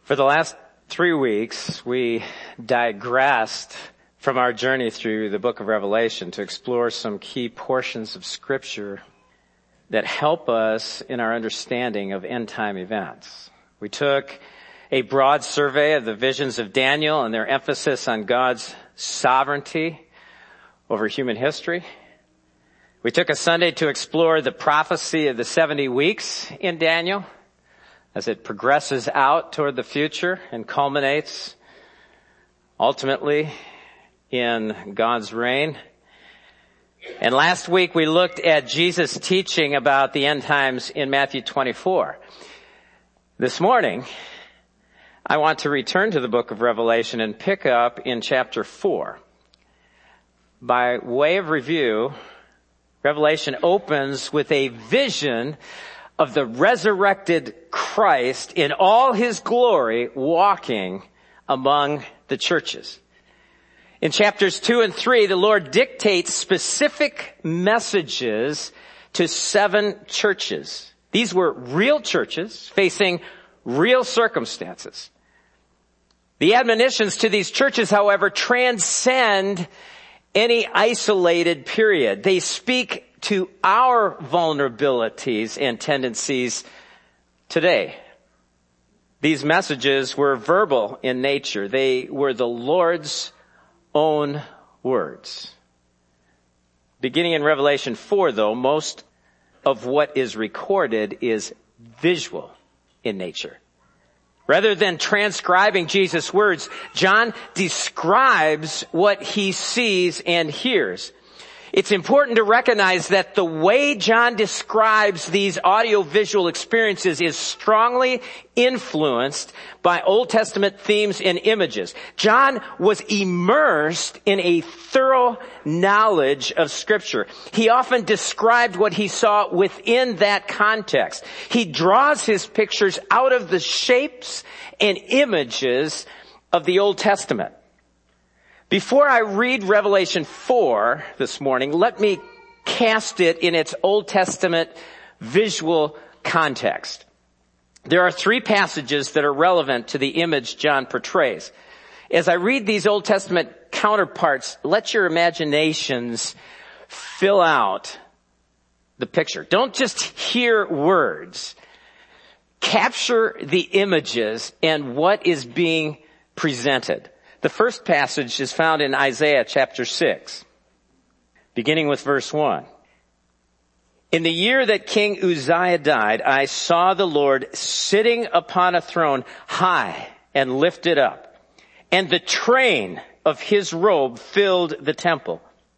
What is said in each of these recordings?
For the last 3 weeks, we digressed from our journey through the book of Revelation to explore some key portions of Scripture that help us in our understanding of end-time events. We took a broad survey of the visions of Daniel and their emphasis on God's sovereignty over human history. We took a Sunday to explore the prophecy of the 70 weeks in Daniel as it progresses out toward the future and culminates ultimately in God's reign. And last week we looked at Jesus' teaching about the end times in Matthew 24. This morning, I want to return to the book of Revelation and pick up in chapter 4. By way of review, Revelation opens with a vision of the resurrected Christ in all his glory walking among the churches. In chapters 2 and 3, the Lord dictates specific messages to 7 churches. These were real churches facing real circumstances. The admonitions to these churches, however, transcend any isolated period. They speak to our vulnerabilities and tendencies today. These messages were verbal in nature. They were the Lord's own words. Beginning in Revelation 4, though, most of what is recorded is visual in nature. Rather than transcribing Jesus' words, John describes what he sees and hears. It's important to recognize that the way John describes these audio-visual experiences is strongly influenced by Old Testament themes and images. John was immersed in a thorough knowledge of Scripture. He often described what he saw within that context. He draws his pictures out of the shapes and images of the Old Testament. Before I read Revelation 4 this morning, let me cast it in its Old Testament visual context. There are 3 passages that are relevant to the image John portrays. As I read these Old Testament counterparts, let your imaginations fill out the picture. Don't just hear words. Capture the images and what is being presented. The first passage is found in Isaiah chapter 6, beginning with verse 1. In the year that King Uzziah died, I saw the Lord sitting upon a throne high and lifted up, and the train of his robe filled the temple.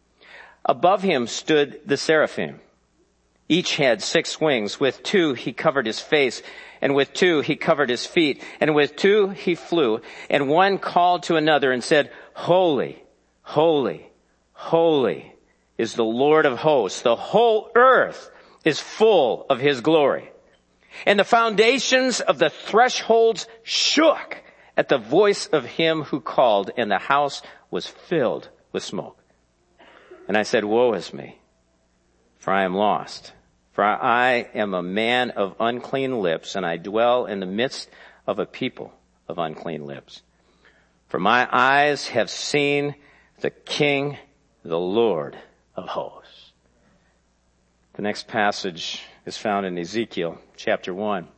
Above him stood the seraphim. Each had 6 wings. With 2 he covered his face, and with 2 he covered his feet, and with 2 he flew. And one called to another and said, Holy, holy, holy is the Lord of hosts. The whole earth is full of his glory. And the foundations of the thresholds shook at the voice of him who called, and the house was filled with smoke. And I said, Woe is me, for I am lost. For I am a man of unclean lips, and I dwell in the midst of a people of unclean lips. For my eyes have seen the King, the Lord of hosts. The next passage is found in Ezekiel chapter 1.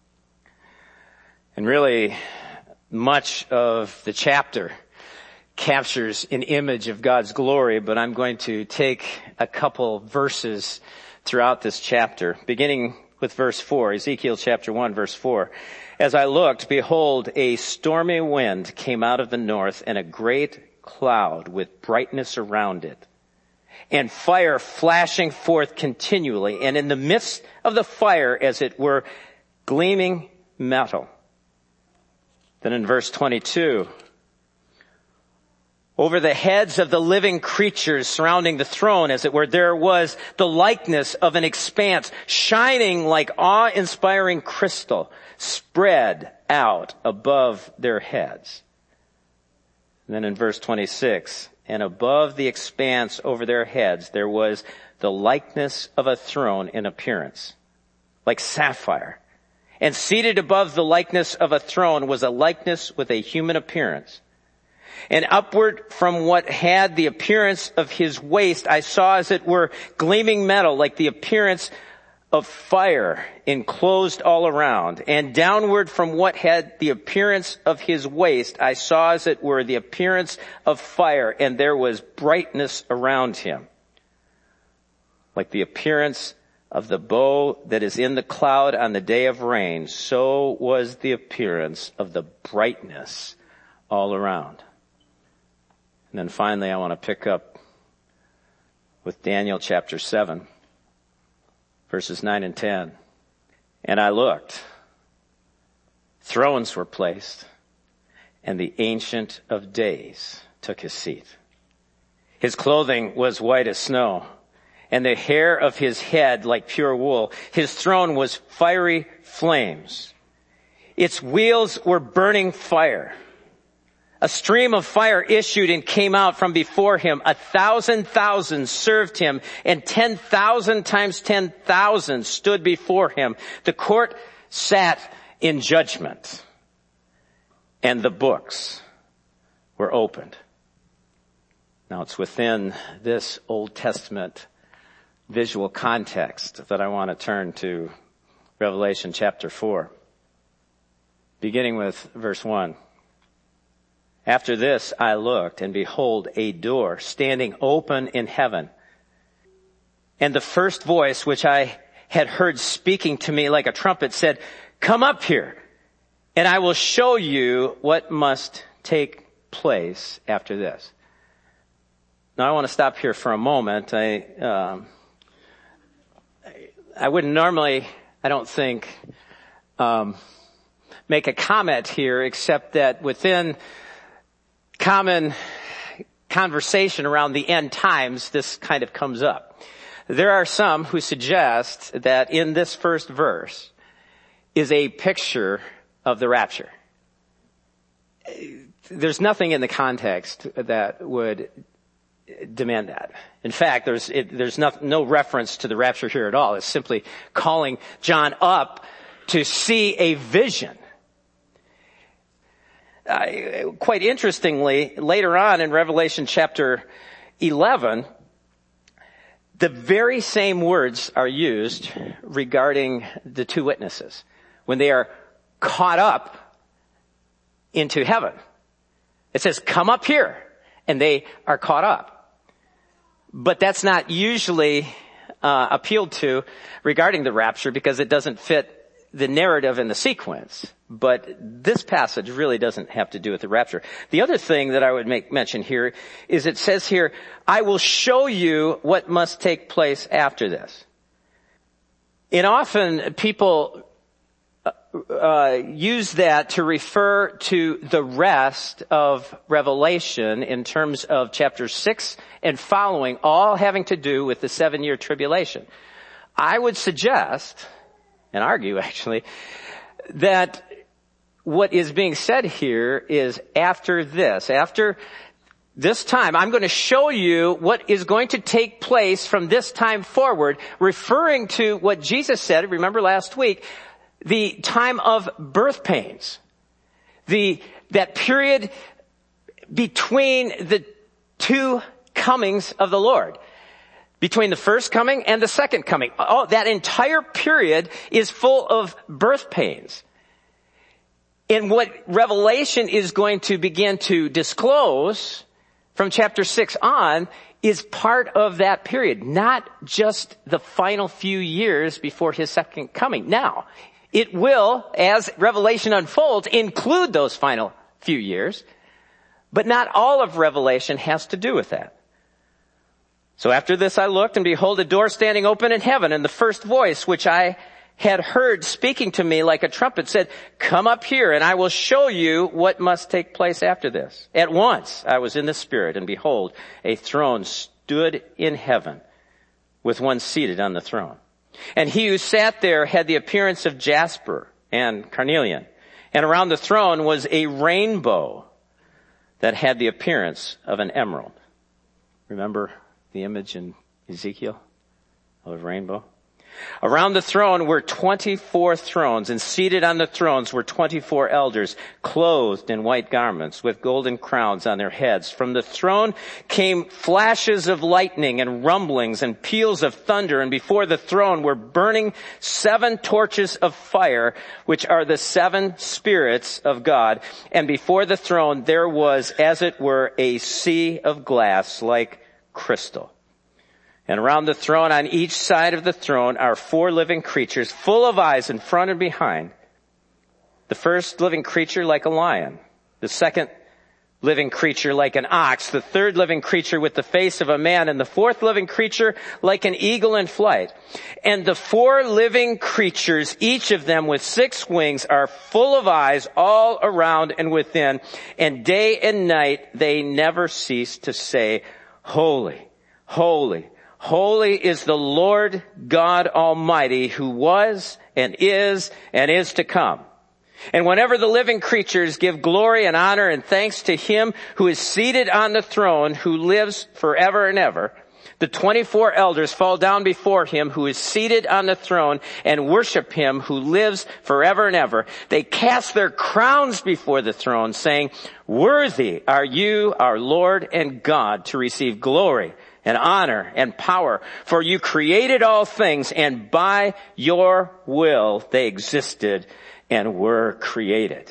And really, much of the chapter captures an image of God's glory, but I'm going to take a couple verses throughout this chapter, beginning with verse 4, Ezekiel chapter 1, verse 4. As I looked, behold, a stormy wind came out of the north, and a great cloud with brightness around it, and fire flashing forth continually, and in the midst of the fire, as it were, gleaming metal. Then in verse 22, over the heads of the living creatures surrounding the throne, as it were, there was the likeness of an expanse, shining like awe-inspiring crystal, spread out above their heads. And then in verse 26, and above the expanse over their heads, there was the likeness of a throne in appearance, like sapphire, And seated above the likeness of a throne was a likeness with a human appearance. And upward from what had the appearance of his waist, I saw as it were gleaming metal, like the appearance of fire enclosed all around. And downward from what had the appearance of his waist, I saw as it were the appearance of fire, and there was brightness around him, like the appearance of the bow that is in the cloud on the day of rain. So was the appearance of the brightness all around. And then finally, I want to pick up with Daniel chapter 7, verses 9 and 10. And I looked. Thrones were placed, and the Ancient of Days took his seat. His clothing was white as snow, and the hair of his head like pure wool. His throne was fiery flames. Its wheels were burning fire. A stream of fire issued and came out from before him. 1,000,000 served him, and 10,000 times 10,000 stood before him. The court sat in judgment, and the books were opened. Now it's within this Old Testament visual context that I want to turn to Revelation chapter 4, beginning with verse 1. After this I looked, and behold, a door standing open in heaven. And the first voice which I had heard speaking to me like a trumpet said, "Come up here, and I will show you what must take place after this." Now I want to stop here for a moment. I wouldn't normally, I don't think, make a comment here, except that within common conversation around the end times, this kind of comes up. There are some who suggest that in this first verse is a picture of the rapture. There's nothing in the context that would demand that. In fact, there's no reference to the rapture here at all. It's simply calling John up to see a vision. Quite interestingly, later on in Revelation chapter 11, the very same words are used regarding the two witnesses when they are caught up into heaven. It says, "Come up here," and they are caught up. But that's not usually appealed to regarding the rapture because it doesn't fit the narrative and the sequence. But this passage really doesn't have to do with the rapture. The other thing that I would make mention here is it says here, "I will show you what must take place after this." And often people use that to refer to the rest of Revelation in terms of chapter 6 and following, all having to do with the 7-year tribulation. I would suggest, and argue actually, that what is being said here is after this time, I'm going to show you what is going to take place from this time forward, referring to what Jesus said, remember last week, the time of birth pains. That period between the two comings of the Lord. Between the first coming and the second coming. That entire period is full of birth pains. And what Revelation is going to begin to disclose from chapter 6 on is part of that period, not just the final few years before his second coming. Now, it will, as Revelation unfolds, include those final few years, but not all of Revelation has to do with that. So after this I looked, and behold, a door standing open in heaven, and the first voice which I had heard speaking to me like a trumpet said, "Come up here, and I will show you what must take place after this." At once I was in the Spirit, and behold, a throne stood in heaven, with one seated on the throne. And he who sat there had the appearance of jasper and carnelian, and around the throne was a rainbow that had the appearance of an emerald. Remember the image in Ezekiel of a rainbow? Around the throne were 24 thrones, and seated on the thrones were 24 elders, clothed in white garments, with golden crowns on their heads. From the throne came flashes of lightning and rumblings and peals of thunder, and before the throne were burning 7 torches of fire, which are the 7 spirits of God. And before the throne there was, as it were, a sea of glass like crystal. And around the throne, on each side of the throne, are 4 living creatures, full of eyes in front and behind. The first living creature like a lion. The second living creature like an ox. The third living creature with the face of a man. And the fourth living creature like an eagle in flight. And the 4 living creatures, each of them with 6 wings, are full of eyes all around and within. And day and night they never cease to say, Holy, holy, holy is the Lord God Almighty, who was and is to come. And whenever the living creatures give glory and honor and thanks to him who is seated on the throne, who lives forever and ever, the 24 elders fall down before him who is seated on the throne and worship him who lives forever and ever. They cast their crowns before the throne, saying, Worthy are you, our Lord and God, to receive glory and honor and power, for you created all things, and by your will they existed and were created.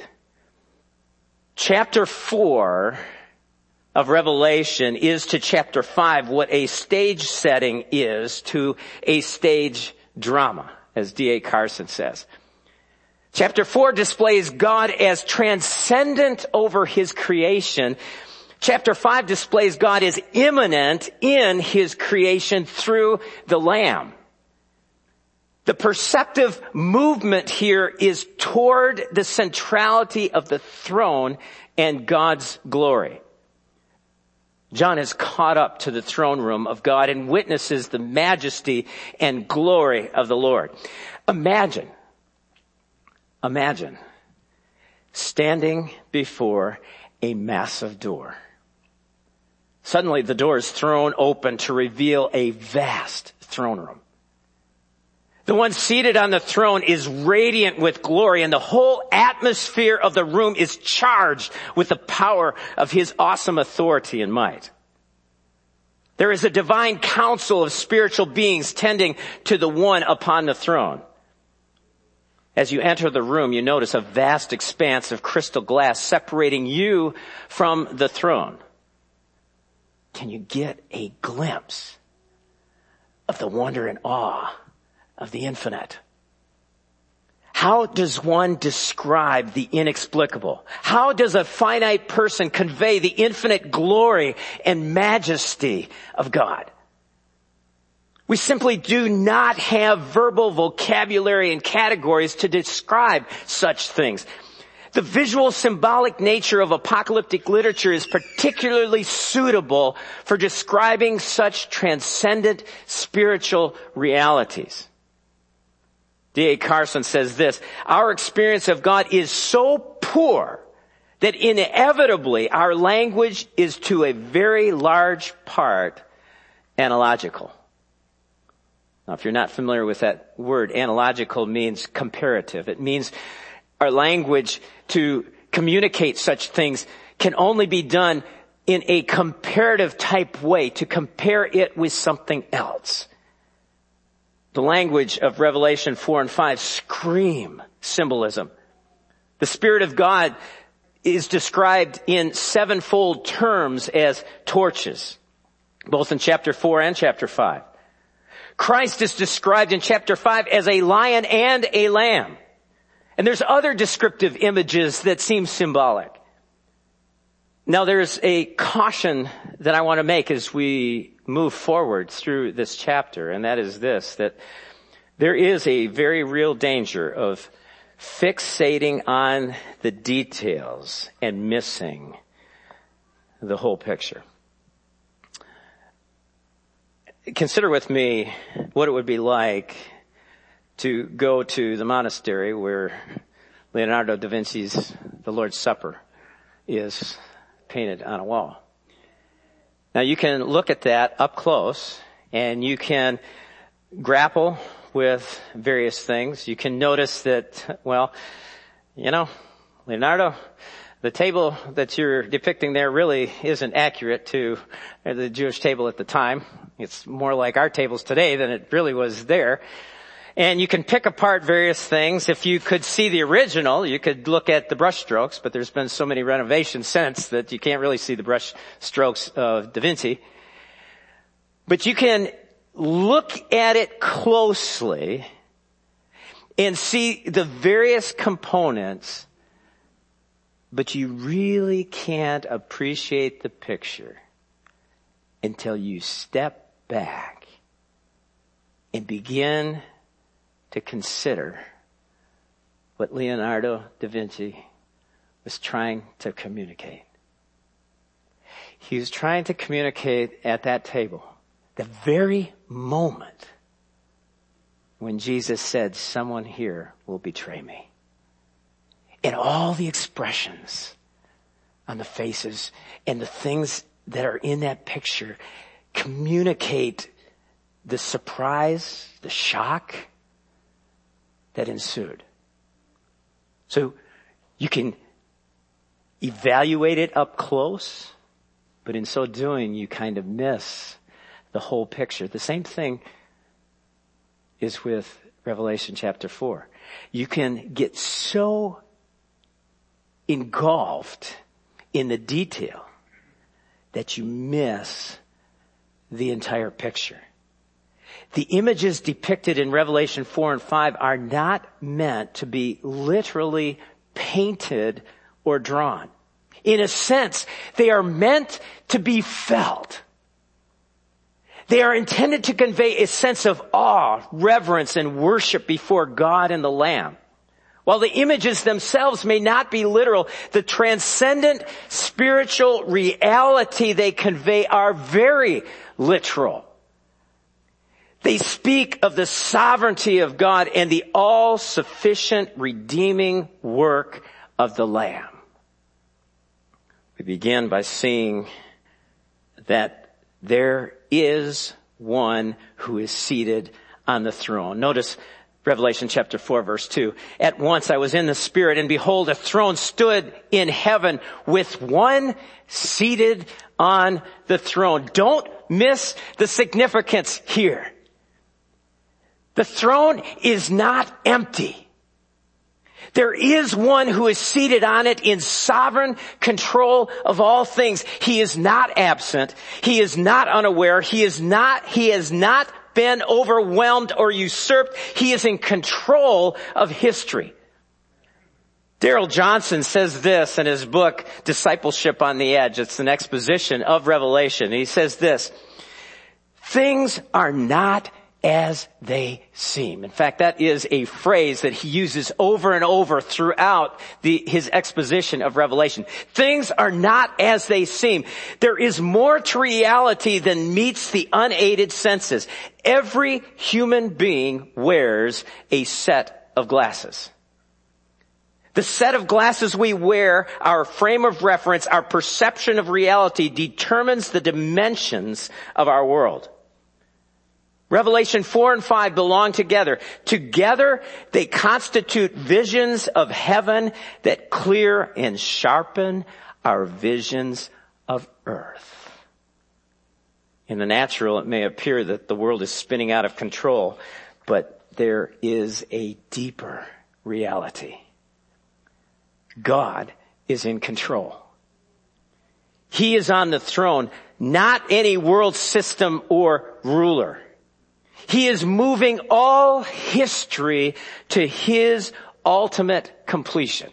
Chapter 4 of Revelation is to chapter 5 what a stage setting is to a stage drama, as D.A. Carson says. Chapter 4 displays God as transcendent over his creation. Chapter 5 displays God as immanent in his creation through the Lamb. The perceptive movement here is toward the centrality of the throne and God's glory. John is caught up to the throne room of God and witnesses the majesty and glory of the Lord. Imagine standing before a massive door. Suddenly the door is thrown open to reveal a vast throne room. The one seated on the throne is radiant with glory, and the whole atmosphere of the room is charged with the power of his awesome authority and might. There is a divine council of spiritual beings tending to the one upon the throne. As you enter the room, you notice a vast expanse of crystal glass separating you from the throne. Can you get a glimpse of the wonder and awe of the infinite? How does one describe the inexplicable? How does a finite person convey the infinite glory and majesty of God? We simply do not have verbal vocabulary and categories to describe such things. The visual symbolic nature of apocalyptic literature is particularly suitable for describing such transcendent spiritual realities. D.A. Carson says this, Our experience of God is so poor that inevitably our language is to a very large part analogical. Now, if you're not familiar with that word, analogical means comparative. It means our language to communicate such things can only be done in a comparative type way, to compare it with something else. The language of Revelation 4 and 5 scream symbolism. The Spirit of God is described in 7-fold terms as torches, both in chapter 4 and chapter 5. Christ is described in chapter 5 as a lion and a lamb. And there's other descriptive images that seem symbolic. Now there's a caution that I want to make as we move forward through this chapter, and that is this, that there is a very real danger of fixating on the details and missing the whole picture. Consider with me what it would be like to go to the monastery where Leonardo da Vinci's The Lord's Supper is painted on a wall. Now you can look at that up close and you can grapple with various things. You can notice that, Leonardo, the table that you're depicting there really isn't accurate to the Jewish table at the time. It's more like our tables today than it really was there. And you can pick apart various things. If you could see the original, you could look at the brush strokes, but there's been so many renovations since that you can't really see the brush strokes of Da Vinci. But you can look at it closely and see the various components, but you really can't appreciate the picture until you step back and begin to consider what Leonardo da Vinci was trying to communicate. He was trying to communicate at that table the very moment when Jesus said, "Someone here will betray me." And all the expressions on the faces and the things that are in that picture communicate the surprise, the shock that ensued. So you can evaluate it up close, but in so doing, you kind of miss the whole picture. The same thing is with Revelation chapter 4. You can get so engulfed in the detail that you miss the entire picture. The images depicted in Revelation 4 and 5 are not meant to be literally painted or drawn. In a sense, they are meant to be felt. They are intended to convey a sense of awe, reverence, and worship before God and the Lamb. While the images themselves may not be literal, the transcendent spiritual reality they convey are very literal. They speak of the sovereignty of God and the all-sufficient redeeming work of the Lamb. We begin by seeing that there is one who is seated on the throne. Notice Revelation chapter 4 verse 2. At once I was in the Spirit, and behold, a throne stood in heaven with one seated on the throne. Don't miss the significance here. The throne is not empty. There is one who is seated on it in sovereign control of all things. He is not absent. He is not unaware. He has not been overwhelmed or usurped. He is in control of history. Darrell Johnson says this in his book, Discipleship on the Edge. It's an exposition of Revelation. He says this: things are not as they seem. In fact, that is a phrase that he uses over and over throughout his exposition of Revelation. Things are not as they seem. There is more to reality than meets the unaided senses. Every human being wears a set of glasses. The set of glasses we wear, our frame of reference, our perception of reality determines the dimensions of our world. Revelation 4 and 5 belong together. Together, they constitute visions of heaven that clear and sharpen our visions of earth. In the natural, it may appear that the world is spinning out of control, but there is a deeper reality. God is in control. He is on the throne, not any world system or ruler. He is moving all history to his ultimate completion.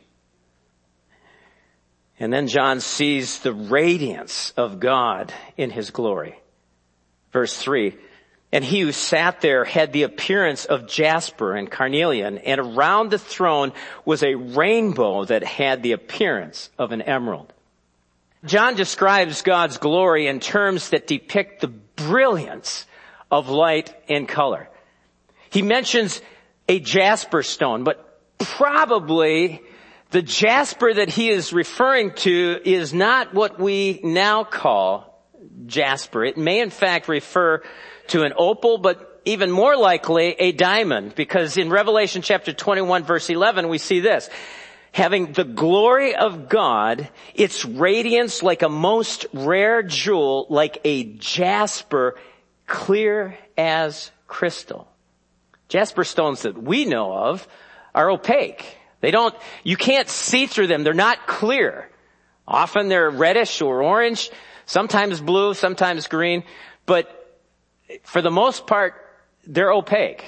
And then John sees the radiance of God in his glory. Verse 3, and he who sat there had the appearance of jasper and carnelian, and around the throne was a rainbow that had the appearance of an emerald. John describes God's glory in terms that depict the brilliance of light and color. He mentions a jasper stone, but probably the jasper that he is referring to is not what we now call jasper. It may in fact refer to an opal, but even more likely a diamond, because in Revelation chapter 21 verse 11 we see this. Having the glory of God, its radiance like a most rare jewel, like a jasper, clear as crystal. Jasper stones that we know of are opaque. You can't see through them. They're not clear. Often they're reddish or orange, sometimes blue, sometimes green, but for the most part, they're opaque.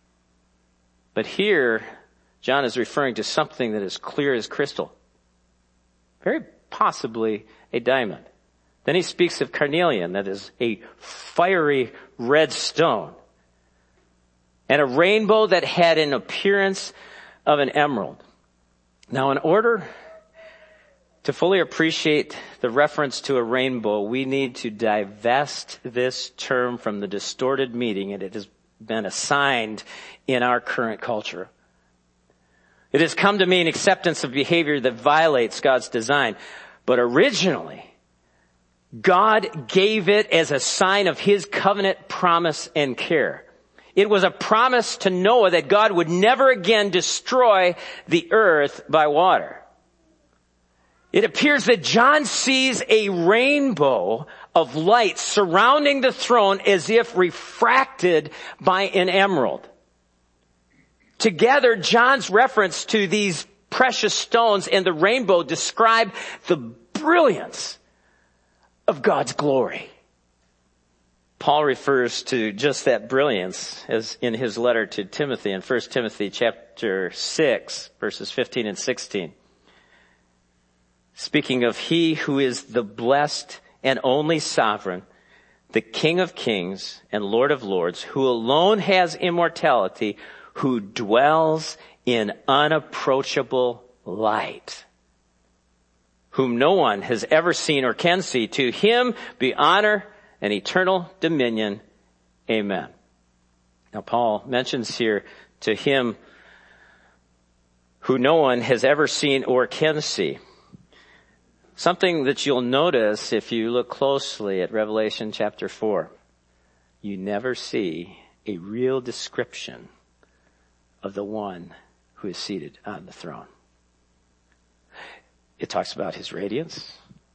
But here, John is referring to something that is clear as crystal. Very possibly a diamond. Then he speaks of carnelian, that is a fiery red stone. And a rainbow that had an appearance of an emerald. Now, in order to fully appreciate the reference to a rainbow, we need to divest this term from the distorted meaning it has been assigned in our current culture. It has come to mean acceptance of behavior that violates God's design. But originally, God gave it as a sign of His covenant promise and care. It was a promise to Noah that God would never again destroy the earth by water. It appears that John sees a rainbow of light surrounding the throne as if refracted by an emerald. Together, John's reference to these precious stones and the rainbow describe the brilliance of God's glory. Paul refers to just that brilliance as in his letter to Timothy in 1 Timothy chapter 6, verses 15 and 16. Speaking of He who is the blessed and only sovereign, the King of kings and Lord of lords, who alone has immortality, who dwells in unapproachable light, whom no one has ever seen or can see. To Him be honor and eternal dominion. Amen. Now Paul mentions here, to Him who no one has ever seen or can see. Something that you'll notice if you look closely at Revelation chapter 4. You never see a real description of the one who is seated on the throne. It talks about His radiance.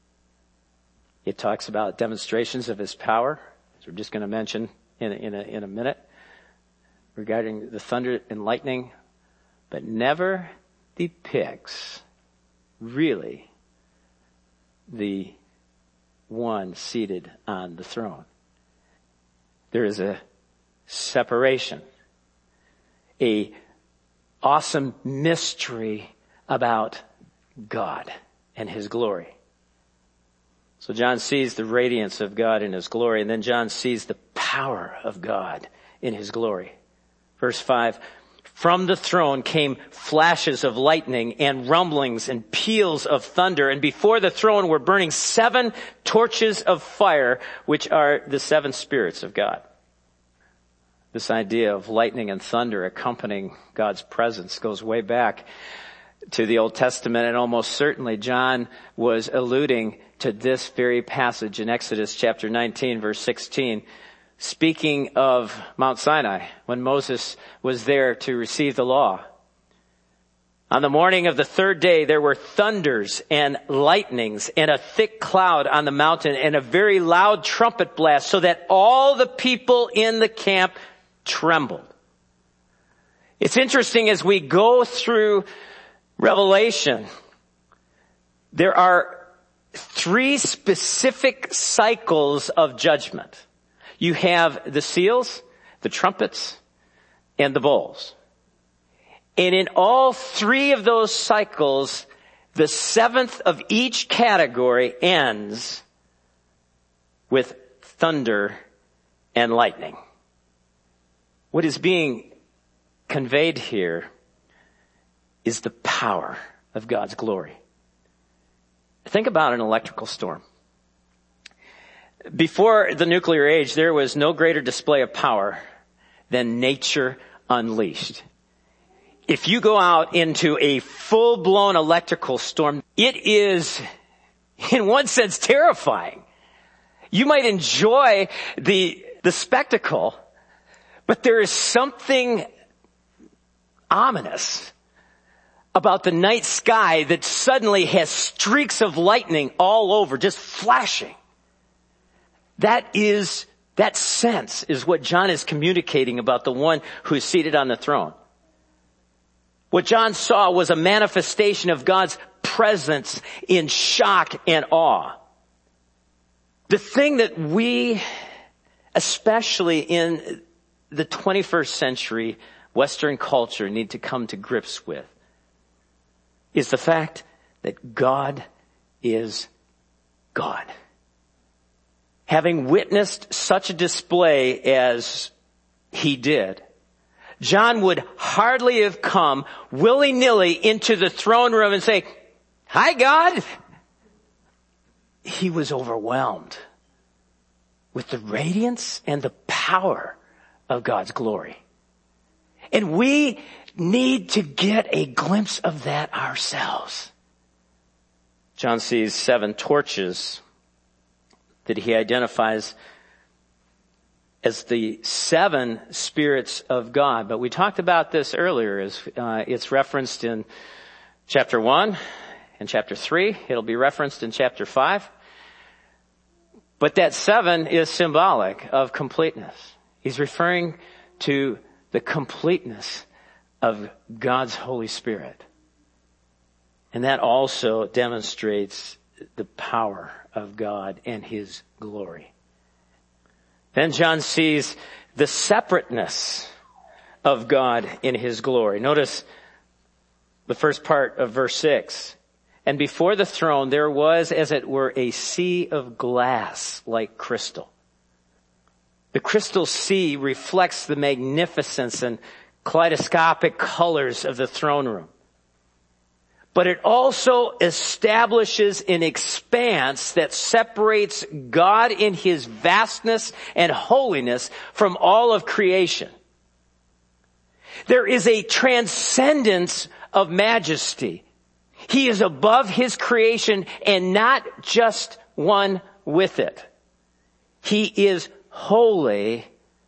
It talks about demonstrations of His power, as we're just going to mention in a minute, regarding the thunder and lightning, but never depicts really the one seated on the throne. There is a separation, a awesome mystery about God and His glory. So John sees the radiance of God in His glory, and then John sees the power of God in His glory. Verse 5, from the throne came flashes of lightning and rumblings and peals of thunder, and before the throne were burning 7 torches of fire, which are the 7 spirits of God. This idea of lightning and thunder accompanying God's presence goes way back to the Old Testament, and almost certainly John was alluding to this very passage in Exodus chapter 19, verse 16, speaking of Mount Sinai, when Moses was there to receive the law. On the morning of the 3rd day, there were thunders and lightnings and a thick cloud on the mountain and a very loud trumpet blast, so that all the people in the camp trembled. It's interesting, as we go through Revelation, there are 3 specific cycles of judgment. You have the seals, the trumpets, and the bowls. And in all 3 of those cycles, the 7th of each category ends with thunder and lightning. What is being conveyed here is the power of God's glory. Think about an electrical storm. Before the nuclear age, there was no greater display of power than nature unleashed. If you go out into a full-blown electrical storm, it is, in one sense, terrifying. You might enjoy the spectacle, But there is something ominous about the night sky that suddenly has streaks of lightning all over, just flashing. That sense is what John is communicating about the one who is seated on the throne. What John saw was a manifestation of God's presence in shock and awe. The thing that we, especially in the 21st century Western culture, need to come to grips with is the fact that God is God. Having witnessed such a display as he did, John would hardly have come willy-nilly into the throne room and say, "Hi, God." He was overwhelmed with the radiance and the power of God's glory. And we need to get a glimpse of that ourselves. John sees 7 torches that he identifies as the 7 spirits of God. But we talked about this earlier. It's referenced in chapter 1 and chapter 3. It'll be referenced in chapter 5. But that 7 is symbolic of completeness. He's referring to the completeness of God's Holy Spirit. And that also demonstrates the power of God and his glory. Then John sees the separateness of God in his glory. Notice the first part of verse 6. And before the throne there was, as it were, a sea of glass like crystal. The crystal sea reflects the magnificence and kaleidoscopic colors of the throne room. But it also establishes an expanse that separates God in his vastness and holiness from all of creation. There is a transcendence of majesty. He is above his creation and not just one with it. He is holy,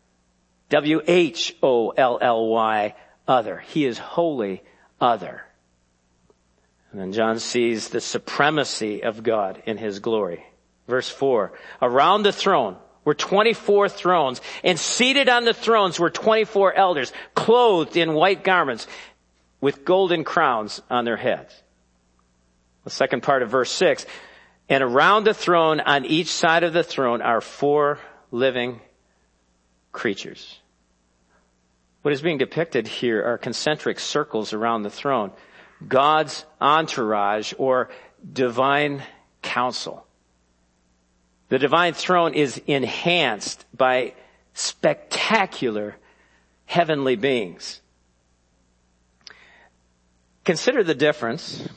W-H-O-L-L-Y, other. He is holy, other. And then John sees the supremacy of God in his glory. Verse 4, around the throne were 24 thrones, and seated on the thrones were 24 elders, clothed in white garments with golden crowns on their heads. The second part of verse 6, and around the throne, on each side of the throne, are 4 living creatures. What is being depicted here are concentric circles around the throne. God's entourage or divine council. The divine throne is enhanced by spectacular heavenly beings. Consider the difference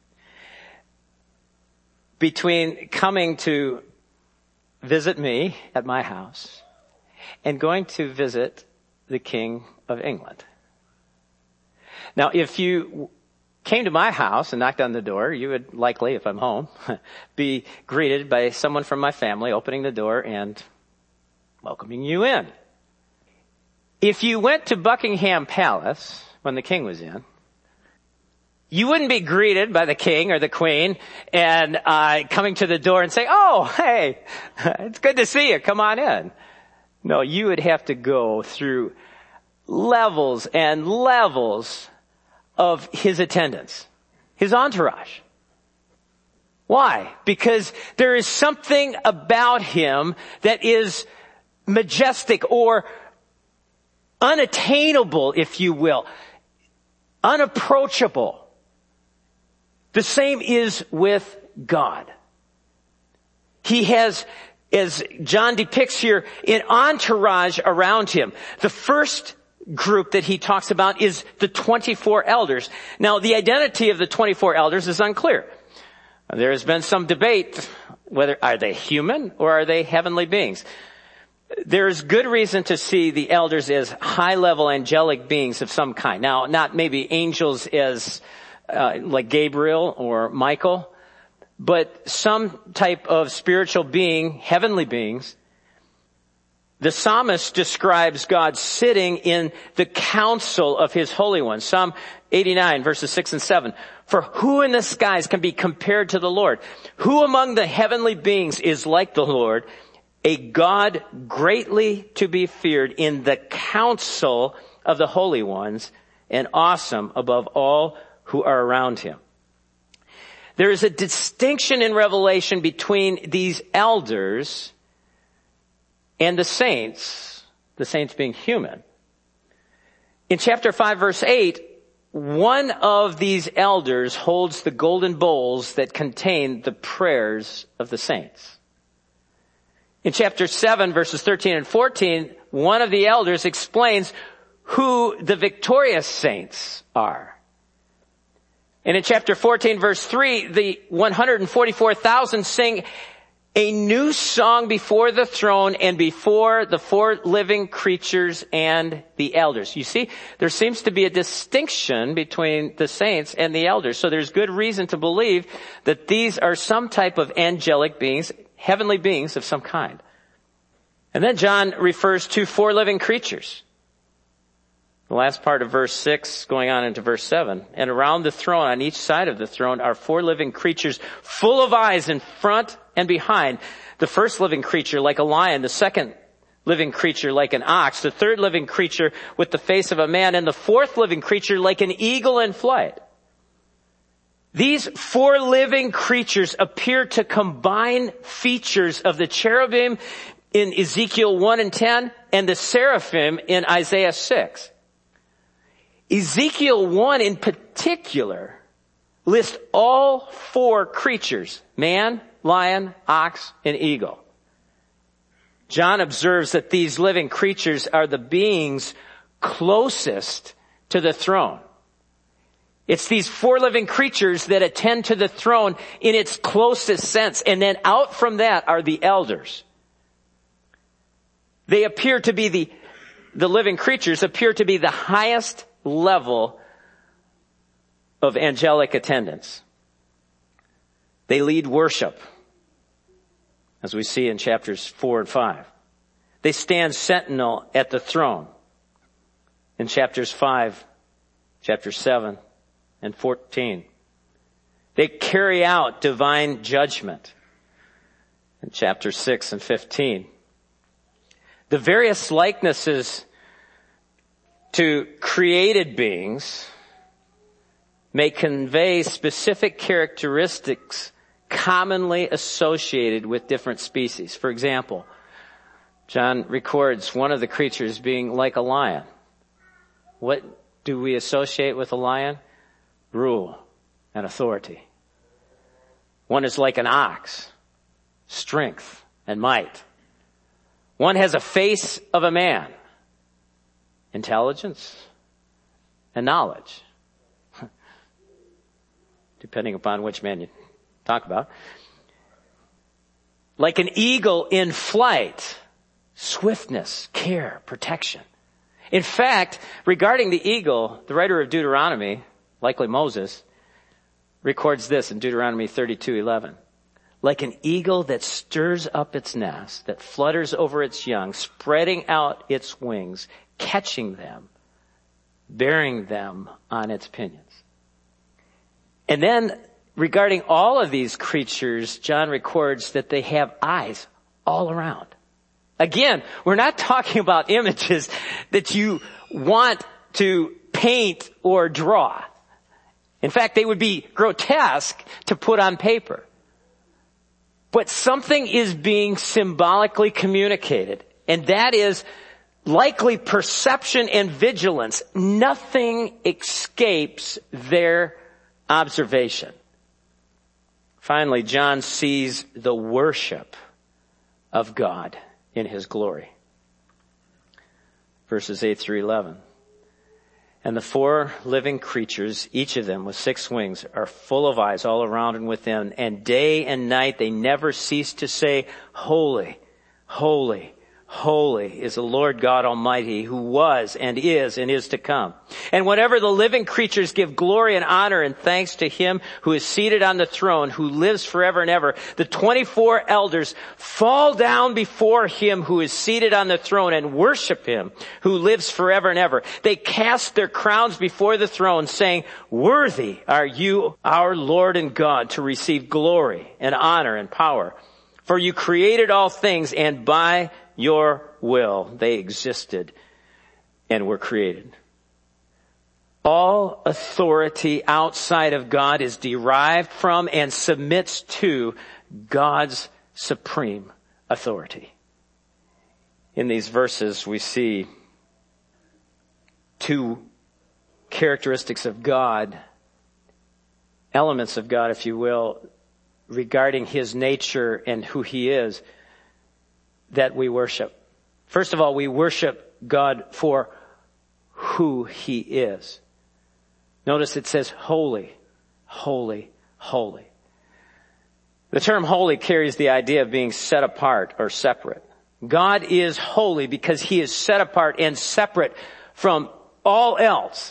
between coming to visit me at my house and going to visit the King of England. Now, if you came to my house and knocked on the door, you would likely, if I'm home, be greeted by someone from my family opening the door and welcoming you in. If you went to Buckingham Palace when the king was in, you wouldn't be greeted by the king or the queen and coming to the door and say, "Oh, hey, it's good to see you. Come on in." No, you would have to go through levels and levels of his attendants, his entourage. Why? Because there is something about him that is majestic or unattainable, if you will, unapproachable. The same is with God. He has, as John depicts here, an entourage around him. The first group that he talks about is the 24 elders. Now, the identity of the 24 elders is unclear. There has been some debate whether are they human or are they heavenly beings. There's good reason to see the elders as high-level angelic beings of some kind. Now, not maybe angels as like Gabriel or Michael, but some type of spiritual being, heavenly beings. The psalmist describes God sitting in the council of his holy ones. Psalm 89 verses 6 and 7. For who in the skies can be compared to the Lord? Who among the heavenly beings is like the Lord? A God greatly to be feared in the council of the holy ones and awesome above all who are around him. There is a distinction in Revelation between these elders and the saints being human. In chapter 5 verse 8, one of these elders holds the golden bowls that contain the prayers of the saints. In chapter 7 verses 13 and 14, one of the elders explains who the victorious saints are. And in chapter 14 verse 3, the 144,000 sing a new song before the throne and before the four living creatures and the elders. You see, there seems to be a distinction between the saints and the elders. So there's good reason to believe that these are some type of angelic beings, heavenly beings of some kind. And then John refers to four living creatures. The last part of verse 6 going on into verse 7. And around the throne, on each side of the throne, are four living creatures full of eyes in front and behind. The first living creature like a lion, the second living creature like an ox, the third living creature with the face of a man, and the fourth living creature like an eagle in flight. These four living creatures appear to combine features of the cherubim in Ezekiel 1 and 10 and the seraphim in Isaiah 6. Ezekiel 1 in particular lists all four creatures, man, lion, ox, and eagle. John observes that these living creatures are the beings closest to the throne. It's these four living creatures that attend to the throne in its closest sense. And then out from that are the elders. They appear to be the living creatures appear to be the highest level of angelic attendance. They lead worship, as we see in chapters 4 and 5. They stand sentinel at the throne in chapters 5, chapter 7, and 14. They carry out divine judgment in chapter 6 and 15. The various likenesses to created beings may convey specific characteristics commonly associated with different species. For example, John records one of the creatures being like a lion. What do we associate with a lion? Rule and authority. One is like an ox, strength and might. One has a face of a man, intelligence and knowledge, depending upon which man you talk about. Like an eagle in flight, swiftness, care, protection. In fact, regarding the eagle, the writer of Deuteronomy, likely Moses, records this in Deuteronomy 32:11. Like an eagle that stirs up its nest, that flutters over its young, spreading out its wings, catching them, bearing them on its pinions. And then regarding all of these creatures, John records that they have eyes all around. Again, we're not talking about images that you want to paint or draw. In fact, they would be grotesque to put on paper. But something is being symbolically communicated, and that is likely perception and vigilance. Nothing escapes their observation. Finally, John sees the worship of God in his glory. Verses 8 through 11. And the four living creatures, each of them with 6 wings, are full of eyes all around and within. And day and night they never cease to say, Holy, holy, holy is the Lord God Almighty, who was and is to come. And whenever the living creatures give glory and honor and thanks to him who is seated on the throne, who lives forever and ever, the 24 elders fall down before him who is seated on the throne and worship him who lives forever and ever. They cast their crowns before the throne, saying, "Worthy are you, our Lord and God, to receive glory and honor and power. For you created all things, and by your will they existed and were created." All authority outside of God is derived from and submits to God's supreme authority. In these verses we see two characteristics of God, elements of God, if you will, regarding his nature and who he is, that we worship. First of all, we worship God for who he is. Notice it says holy, holy, holy. The term holy carries the idea of being set apart or separate. God is holy because he is set apart and separate from all else.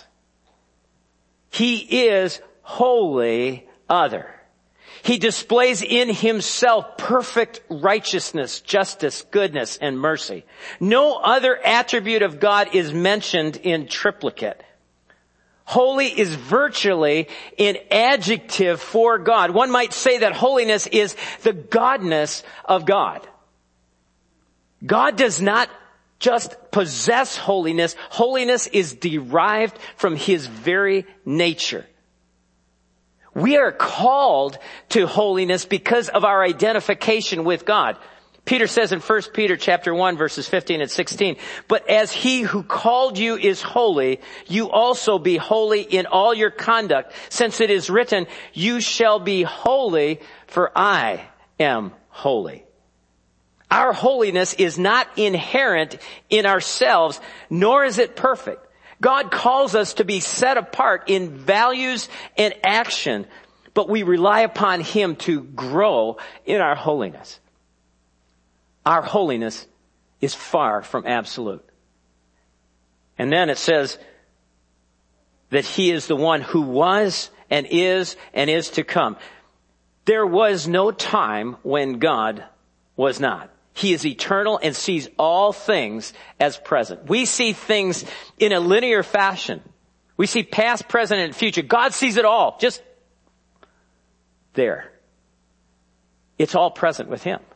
He is wholly other. He displays in himself perfect righteousness, justice, goodness, and mercy. No other attribute of God is mentioned in triplicate. Holy is virtually an adjective for God. One might say that holiness is the godness of God. God does not just possess holiness. Holiness is derived from his very nature. We are called to holiness because of our identification with God. Peter says in 1 Peter chapter 1 verses 15 and 16, "But as he who called you is holy, you also be holy in all your conduct, since it is written, you shall be holy, for I am holy." Our holiness is not inherent in ourselves, nor is it perfect. God calls us to be set apart in values and action, but we rely upon him to grow in our holiness. Our holiness is far from absolute. And then it says that he is the one who was and is to come. There was no time when God was not. He is eternal and sees all things as present. We see things in a linear fashion. We see past, present, and future. God sees it all, just there. It's all present with him.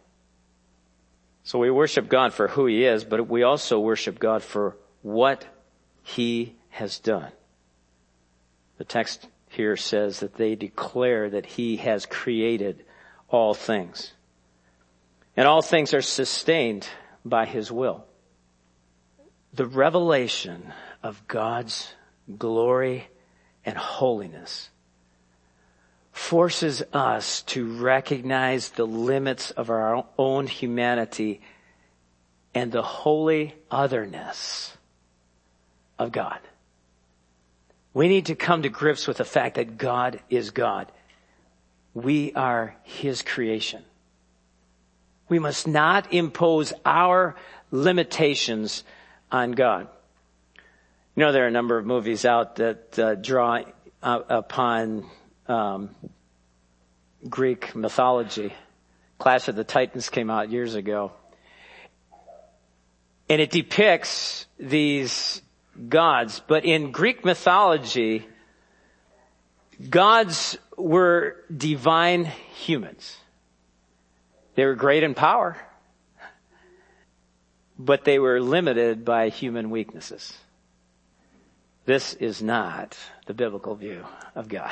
So we worship God for who he is, but we also worship God for what he has done. The text here says that they declare that he has created all things. And all things are sustained by his will. The revelation of God's glory and holiness forces us to recognize the limits of our own humanity and the holy otherness of God. We need to come to grips with the fact that God is God. We are his creation. We must not impose our limitations on God. You know, there are a number of movies out that draw upon Greek mythology. Clash of the Titans came out years ago. And it depicts these gods. But in Greek mythology, gods were divine humans. They were great in power, but they were limited by human weaknesses. This is not the biblical view of God.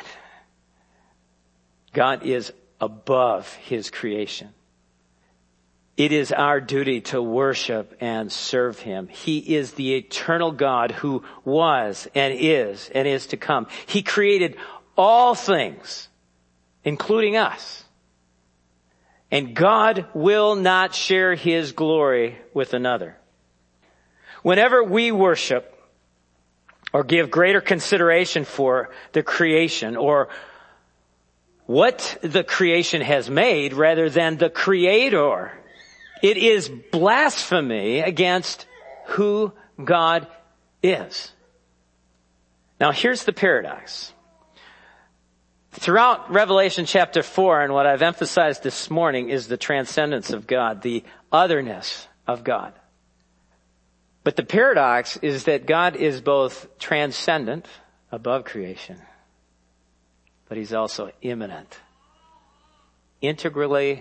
God is above his creation. It is our duty to worship and serve him. He is the eternal God who was and is to come. He created all things, including us. And God will not share his glory with another. Whenever we worship or give greater consideration for the creation or what the creation has made rather than the Creator, It is blasphemy against who God is. Now here's the paradox. Throughout Revelation chapter 4, and what I've emphasized this morning is the transcendence of God, the otherness of God. But the paradox is that God is both transcendent, above creation, but He's also immanent, integrally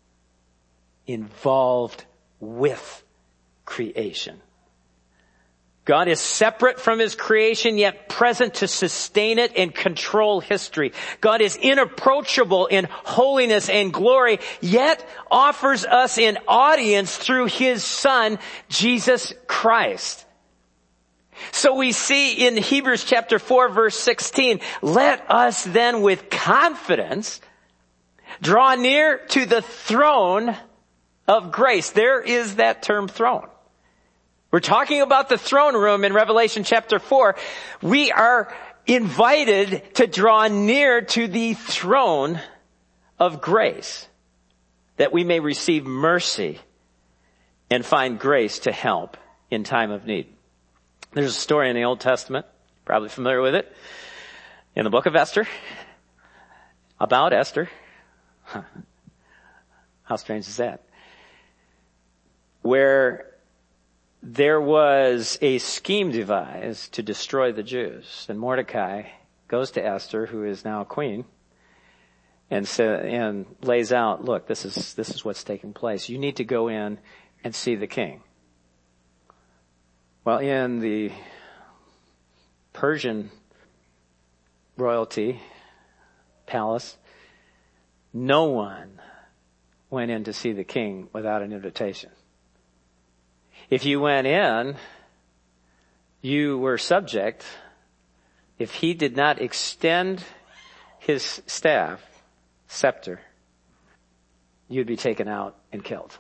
involved with creation. God is separate from His creation, yet present to sustain it and control history. God is inapproachable in holiness and glory, yet offers us an audience through His Son, Jesus Christ. So we see in Hebrews chapter 4, verse 16, let us then with confidence draw near to the throne of grace. There is that term, throne. We're talking about the throne room in Revelation chapter 4. We are invited to draw near to the throne of grace, that we may receive mercy and find grace to help in time of need. There's a story in the Old Testament, probably familiar with it, in the book of Esther, about Esther. How strange is that? Where there was a scheme devised to destroy the Jews. And Mordecai goes to Esther, who is now queen, and lays out, look, this is what's taking place. You need to go in and see the king. Well, in the Persian royalty palace, no one went in to see the king without an invitation. If you went in, you were subject. If he did not extend his staff, scepter, you'd be taken out and killed.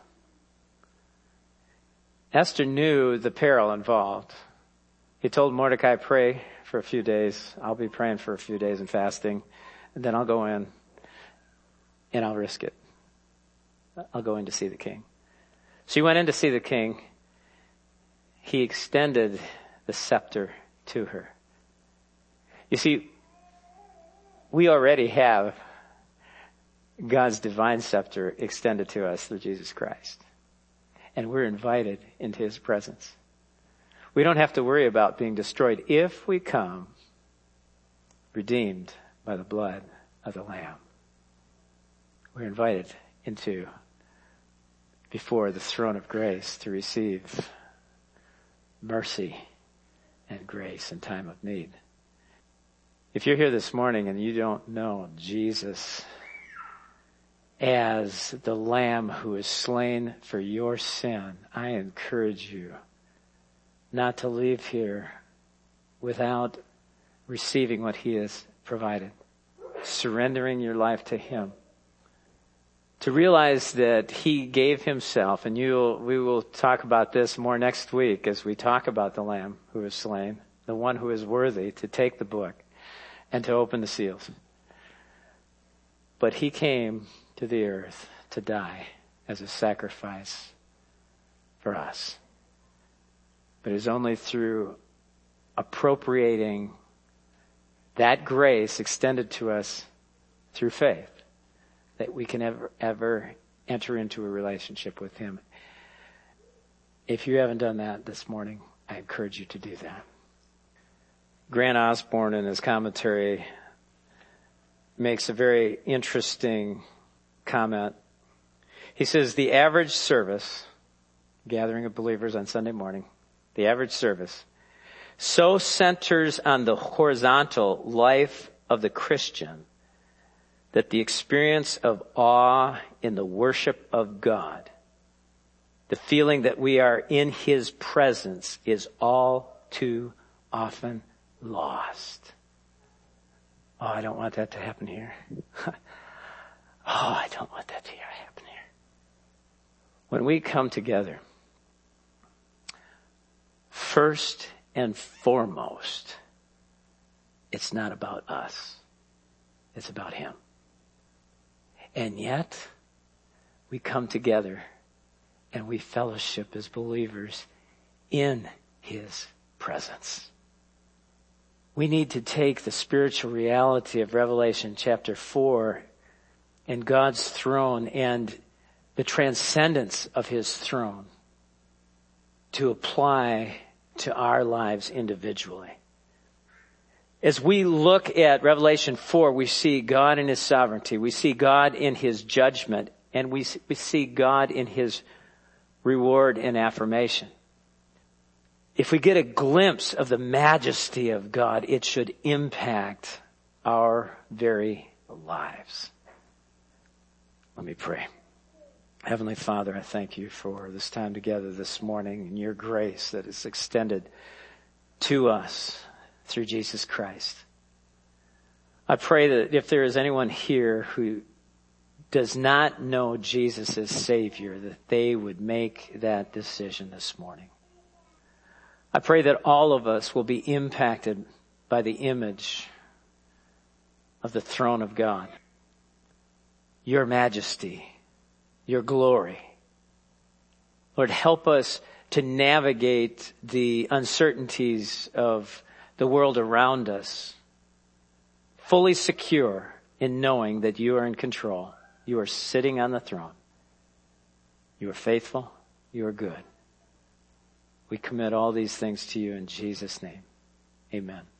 Esther knew the peril involved. He told Mordecai, pray for a few days. I'll be praying for a few days and fasting, and then I'll go in and I'll risk it. I'll go in to see the king. She went in to see the king. He extended the scepter to her. You see, we already have God's divine scepter extended to us through Jesus Christ. And we're invited into His presence. We don't have to worry about being destroyed if we come redeemed by the blood of the Lamb. We're invited before the throne of grace to receive mercy and grace in time of need. If you're here this morning and you don't know Jesus as the Lamb who is slain for your sin, I encourage you not to leave here without receiving what He has provided, surrendering your life to Him. To realize that He gave Himself, and we will talk about this more next week as we talk about the Lamb who is slain, the one who is worthy to take the book and to open the seals. But He came to the earth to die as a sacrifice for us. But it is only through appropriating that grace extended to us through faith that we can ever enter into a relationship with Him. If you haven't done that this morning, I encourage you to do that. Grant Osborne, in his commentary, makes a very interesting comment. He says, the average service, gathering of believers on Sunday morning, the average service, so centers on the horizontal life of the Christian that the experience of awe in the worship of God, the feeling that we are in His presence, is all too often lost. Oh, I don't want that to happen here. I don't want that to happen here. When we come together, first and foremost, it's not about us. It's about Him. And yet, we come together and we fellowship as believers in his presence. We need to take the spiritual reality of Revelation chapter 4 and God's throne and the transcendence of his throne to apply to our lives individually. As we look at Revelation 4, we see God in his sovereignty. We see God in his judgment. And we see God in his reward and affirmation. If we get a glimpse of the majesty of God, it should impact our very lives. Let me pray. Heavenly Father, I thank you for this time together this morning and your grace that is extended to us through Jesus Christ. I pray that if there is anyone here who does not know Jesus as Savior, that they would make that decision this morning. I pray that all of us will be impacted by the image of the throne of God, your majesty, your glory. Lord, help us to navigate the uncertainties of the world around us, fully secure in knowing that you are in control. You are sitting on the throne. You are faithful. You are good. We commit all these things to you in Jesus' name. Amen.